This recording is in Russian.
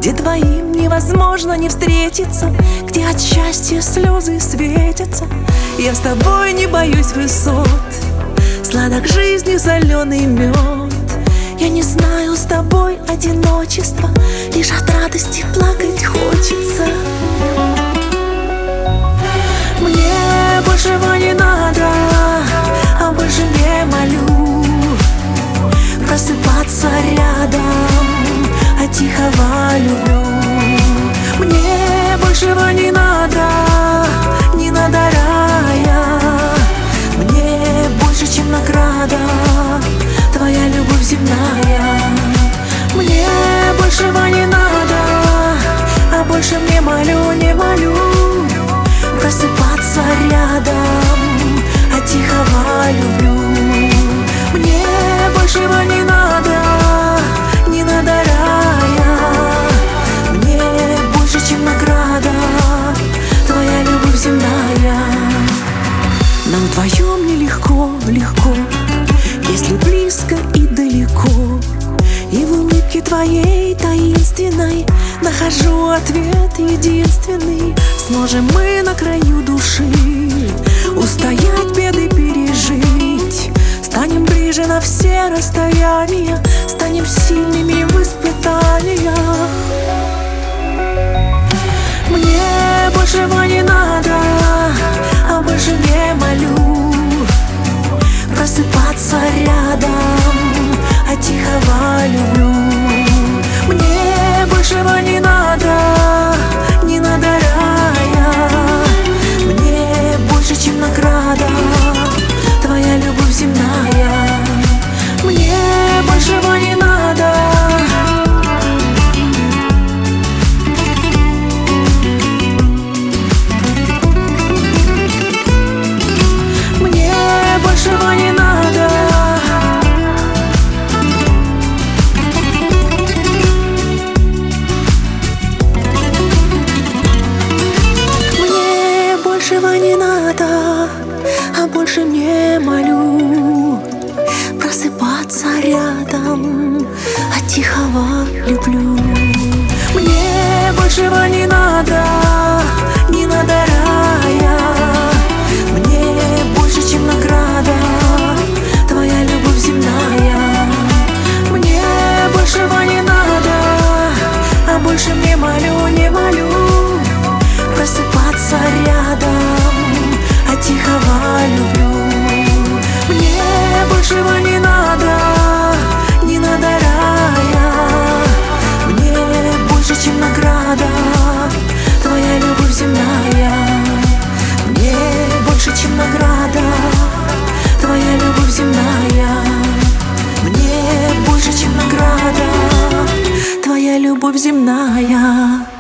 где двоим невозможно не встретиться, где от счастья слезы светятся. Я с тобой не боюсь высот, сладок жизни соленый мед. Я не знаю с тобой одиночества, лишь от радости плакать хочется. Мне большего не надо, а больше не молю просыпаться рядом, а тихого люблю. Мне большего не надо рая, мне больше, чем награда твоя любовь земная. Мне большего не надо, а больше не молю просыпаться рядом, а тихого люблю. Мне большего не надо рая, мне больше, чем награда твоя любовь земная. Нам вдвоем нелегко, если близко и далеко. И в улыбке твоей таинственной нахожу ответ единственный. Сможем мы на краю души устоять, беды пережить. Станем ближе на все расстояния, станем сильными в испытаниях. Мне большего не надо, а больше не молю просыпаться рядом, а тихого люблю. Мне большего не надо рая, мне больше, чем награда твоя любовь земная. Мне большего не надо. Мне большего не надо. Мне большего не надо, а больше не молю просыпаться рядом, а тихого люблю. Мне большего не надо рая, мне больше, чем награда твоя любовь земная. Мне большего не надо, а больше не молю просыпаться рядом, а тихого люблю. Мне большего не надо рая, мне больше, чем награда твоя любовь земная. Мне больше, чем награда твоя любовь земная. Мне больше, чем награда твоя любовь земная.